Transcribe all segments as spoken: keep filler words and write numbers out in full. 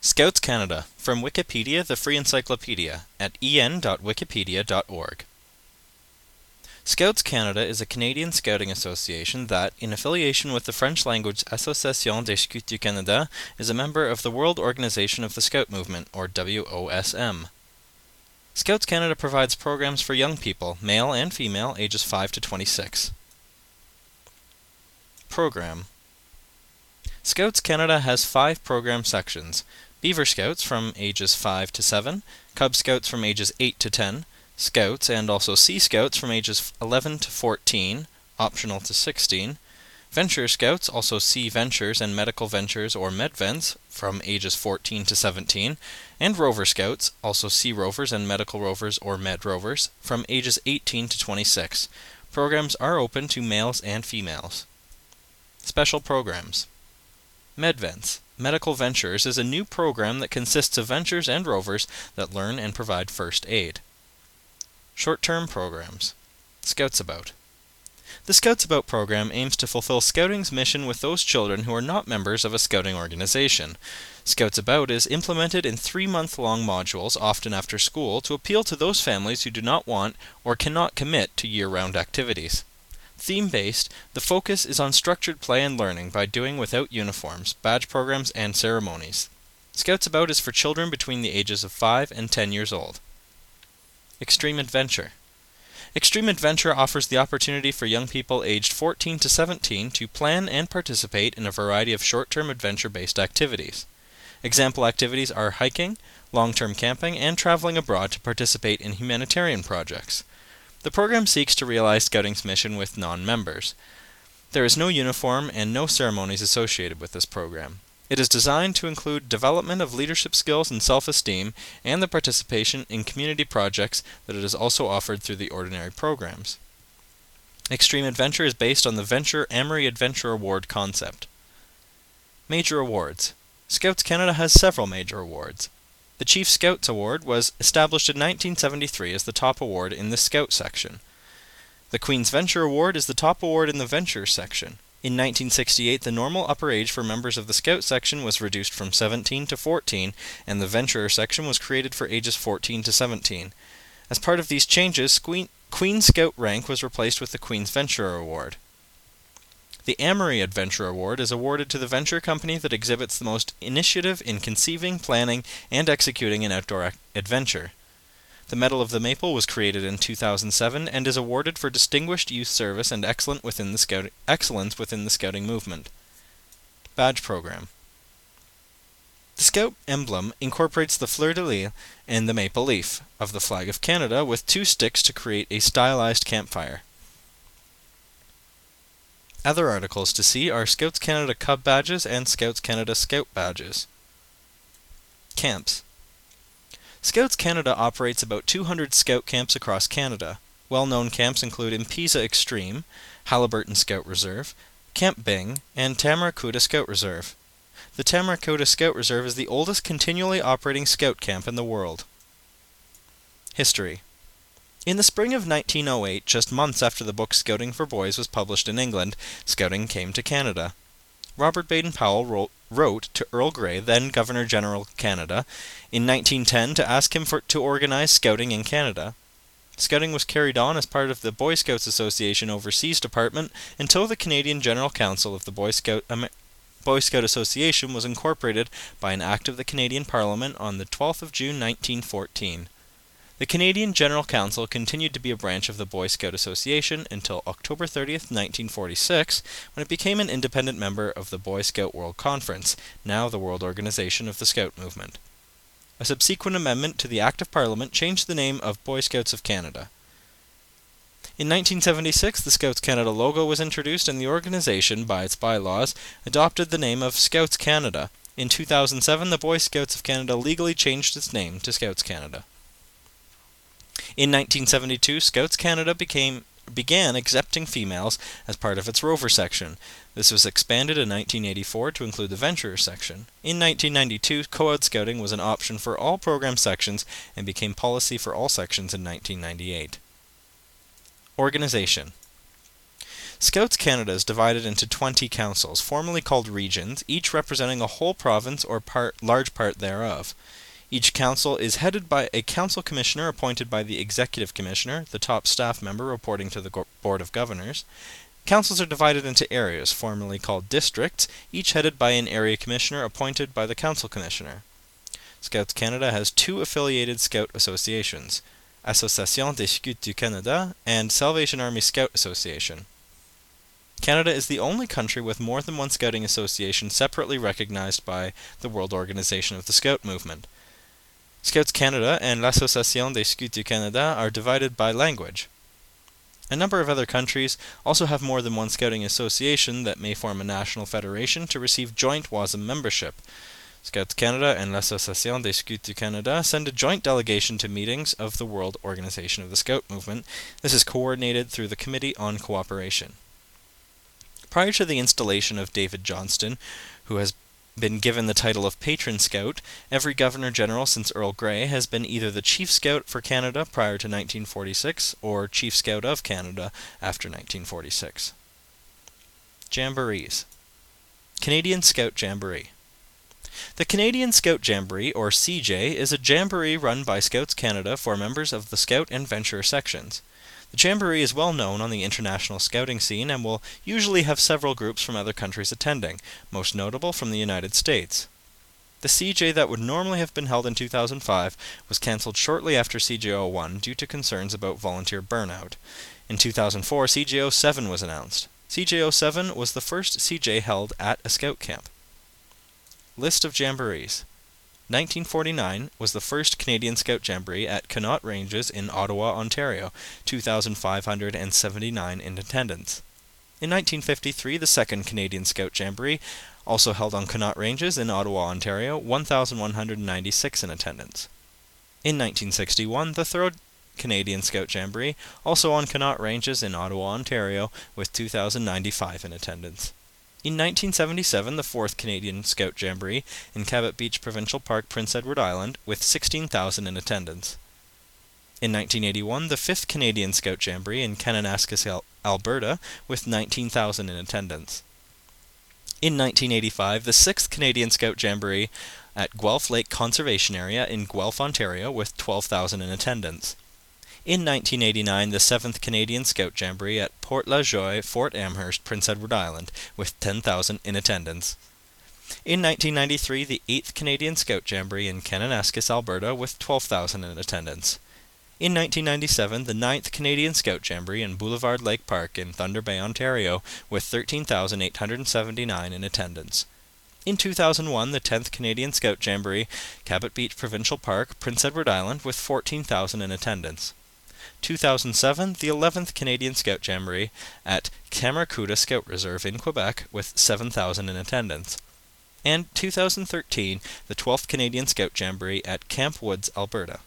Scouts Canada, from Wikipedia, the free encyclopedia, at e n dot wikipedia dot org. Scouts Canada is a Canadian scouting association that, in affiliation with the French-language Association des Scouts du Canada, is a member of the World Organization of the Scout Movement, or W O S M. Scouts Canada provides programs for young people, male and female, ages five to twenty-six. Program. Scouts Canada has five program sections: Beaver Scouts from ages five to seven, Cub Scouts from ages eight to ten, Scouts and also Sea Scouts from ages eleven to fourteen, optional to sixteen, Venture Scouts, also Sea Ventures and Medical Ventures or Medvents, from ages fourteen to seventeen, and Rover Scouts, also Sea Rovers and Medical Rovers or Med Rovers, from ages eighteen to twenty-six. Programs are open to males and females. Special programs. Medvents. Medical Ventures is a new program that consists of ventures and rovers that learn and provide first aid. Short-term programs. Scouts About. The Scouts About program aims to fulfill Scouting's mission with those children who are not members of a Scouting organization. Scouts About is implemented in three-month-long modules, often after school, to appeal to those families who do not want or cannot commit to year-round activities. Theme-based, the focus is on structured play and learning by doing without uniforms, badge programs, and ceremonies. Scouts About is for children between the ages of five and ten years old. Extreme Adventure. Extreme Adventure offers the opportunity for young people aged fourteen to seventeen to plan and participate in a variety of short-term adventure-based activities. Example activities are hiking, long-term camping, and traveling abroad to participate in humanitarian projects. The program seeks to realize Scouting's mission with non-members. There is no uniform and no ceremonies associated with this program. It is designed to include development of leadership skills and self-esteem, and the participation in community projects that it is also offered through the ordinary programs. Extreme Adventure is based on the Venture Amory Adventure Award concept. Major awards. Scouts Canada has several major awards. The Chief Scouts Award was established in nineteen seventy-three as the top award in the Scout section. The Queen's Venture Award is the top award in the Venture section. In nineteen sixty-eight, the normal upper age for members of the Scout section was reduced from seventeen to fourteen, and the Venturer section was created for ages fourteen to seventeen. As part of these changes, Queen, Queen Scout rank was replaced with the Queen's Venturer Award. The Amory Adventure Award is awarded to the venture company that exhibits the most initiative in conceiving, planning, and executing an outdoor adventure. The Medal of the Maple was created in two thousand seven and is awarded for distinguished youth service and excellent within the scout excellence within the Scouting movement. Badge Program. The Scout emblem incorporates the fleur-de-lis and the maple leaf of the flag of Canada with two sticks to create a stylized campfire. Other articles to see are Scouts Canada Cub Badges and Scouts Canada Scout Badges. Camps. Scouts Canada operates about two hundred Scout camps across Canada. Well-known camps include Impisa Extreme, Haliburton Scout Reserve, Camp Bing, and Tamaracuda Scout Reserve. The Tamaracuda Scout Reserve is the oldest continually operating Scout camp in the world. History. In the spring of nineteen oh eight, just months after the book Scouting for Boys was published in England, Scouting came to Canada. Robert Baden-Powell wrote, wrote to Earl Grey, then Governor-General of Canada, in nineteen ten to ask him for, to organize Scouting in Canada. Scouting was carried on as part of the Boy Scouts Association Overseas Department until the Canadian General Council of the Boy Scout, Amer Boy Scout Association was incorporated by an Act of the Canadian Parliament on the twelfth of June nineteen fourteen. The Canadian General Council continued to be a branch of the Boy Scout Association until October thirtieth, nineteen forty-six, when it became an independent member of the Boy Scout World Conference, now the World Organization of the Scout Movement. A subsequent amendment to the Act of Parliament changed the name of Boy Scouts of Canada. In nineteen seventy-six, the Scouts Canada logo was introduced and the organization, by its bylaws, adopted the name of Scouts Canada. In two thousand seven, the Boy Scouts of Canada legally changed its name to Scouts Canada. In nineteen seventy-two, Scouts Canada became, began accepting females as part of its Rover section. This was expanded in nineteen eighty-four to include the Venturer section. In nineteen ninety-two, co-ed scouting was an option for all program sections and became policy for all sections in nineteen ninety-eight. Organization. Scouts Canada is divided into twenty councils, formerly called regions, each representing a whole province or part, large part thereof. Each council is headed by a council commissioner appointed by the executive commissioner, the top staff member reporting to the go- board of governors. Councils are divided into areas, formerly called districts, each headed by an area commissioner appointed by the council commissioner. Scouts Canada has two affiliated scout associations, Association des Scouts du Canada and Salvation Army Scout Association. Canada is the only country with more than one scouting association separately recognized by the World Organization of the Scout Movement. Scouts Canada and l'Association des Scouts du Canada are divided by language. A number of other countries also have more than one scouting association that may form a national federation to receive joint W A S M membership. Scouts Canada and l'Association des Scouts du Canada send a joint delegation to meetings of the World Organization of the Scout Movement. This is coordinated through the Committee on Cooperation. Prior to the installation of David Johnston, who has been given the title of Patron Scout, every Governor-General since Earl Grey has been either the Chief Scout for Canada prior to nineteen forty-six or Chief Scout of Canada after nineteen forty-six. Jamborees. Canadian Scout Jamboree. The Canadian Scout Jamboree, or C J, is a jamboree run by Scouts Canada for members of the Scout and Venture sections. The Jamboree is well known on the international scouting scene and will usually have several groups from other countries attending, most notable from the United States. The C J that would normally have been held in two thousand five was cancelled shortly after C J oh one due to concerns about volunteer burnout. In two thousand four, C J oh seven was announced. C J oh seven was the first C J held at a scout camp. List of Jamborees. nineteen forty-nine was the first Canadian Scout Jamboree at Connaught Ranges in Ottawa, Ontario, two thousand five hundred seventy-nine in attendance. In nineteen fifty-three, the second Canadian Scout Jamboree, also held on Connaught Ranges in Ottawa, Ontario, one thousand one hundred ninety-six in attendance. In nineteen sixty-one, the third Canadian Scout Jamboree, also on Connaught Ranges in Ottawa, Ontario, with two thousand ninety-five in attendance. In nineteen seventy-seven, the fourth Canadian Scout Jamboree in Cabot Beach Provincial Park, Prince Edward Island, with sixteen thousand in attendance. In nineteen eighty-one, the fifth Canadian Scout Jamboree in Kananaskis, Alberta, with nineteen thousand in attendance. In nineteen eighty-five, the sixth Canadian Scout Jamboree at Guelph Lake Conservation Area in Guelph, Ontario, with twelve thousand in attendance. In nineteen eighty-nine, the seventh Canadian Scout Jamboree at Port La Joie, Fort Amherst, Prince Edward Island, with ten thousand in attendance. In nineteen ninety-three, the eighth Canadian Scout Jamboree in Kananaskis, Alberta, with twelve thousand in attendance. In nineteen ninety-seven, the ninth Canadian Scout Jamboree in Boulevard Lake Park in Thunder Bay, Ontario, with thirteen thousand eight hundred seventy-nine in attendance. In two thousand one, the tenth Canadian Scout Jamboree, Cabot Beach Provincial Park, Prince Edward Island, with fourteen thousand in attendance. two thousand seven, the eleventh Canadian Scout Jamboree at Camaracouta Scout Reserve in Quebec, with seven thousand in attendance. And two thousand thirteen, the twelfth Canadian Scout Jamboree at Camp Woods, Alberta.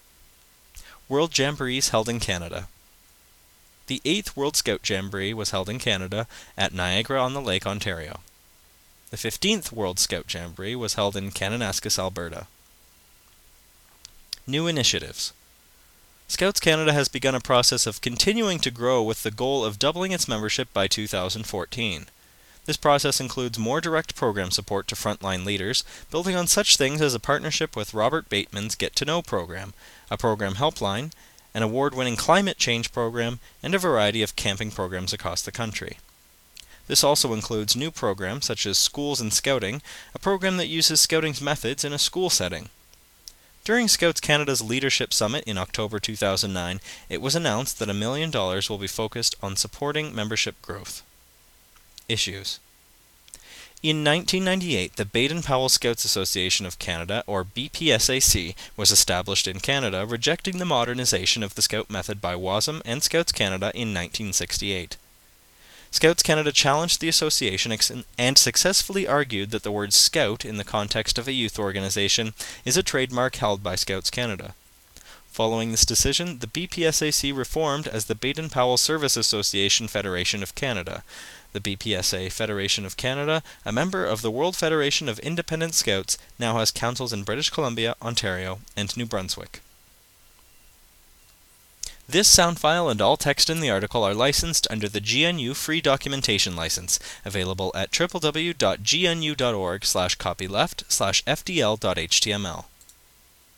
World Jamborees held in Canada. The eighth World Scout Jamboree was held in Canada at Niagara-on-the-Lake, Ontario. The fifteenth World Scout Jamboree was held in Kananaskis, Alberta. New initiatives. Scouts Canada has begun a process of continuing to grow with the goal of doubling its membership by two thousand fourteen. This process includes more direct program support to frontline leaders, building on such things as a partnership with Robert Bateman's Get to Know program, a program helpline, an award-winning climate change program, and a variety of camping programs across the country. This also includes new programs such as Schools in Scouting, a program that uses scouting's methods in a school setting. During Scouts Canada's Leadership Summit in October two thousand nine, it was announced that a million dollars will be focused on supporting membership growth. Issues. In nineteen ninety-eight, the Baden-Powell Scouts Association of Canada, or B P S A C, was established in Canada, rejecting the modernization of the Scout method by W A S M and Scouts Canada in nineteen sixty-eight. Scouts Canada challenged the association and successfully argued that the word Scout in the context of a youth organization is a trademark held by Scouts Canada. Following this decision, the B P S A C reformed as the Baden-Powell Service Association Federation of Canada. The B P S A Federation of Canada, a member of the World Federation of Independent Scouts, now has councils in British Columbia, Ontario, and New Brunswick. This sound file and all text in the article are licensed under the G N U Free Documentation License, available at w w w dot g n u dot org slash copyleft slash f d l dot h t m l.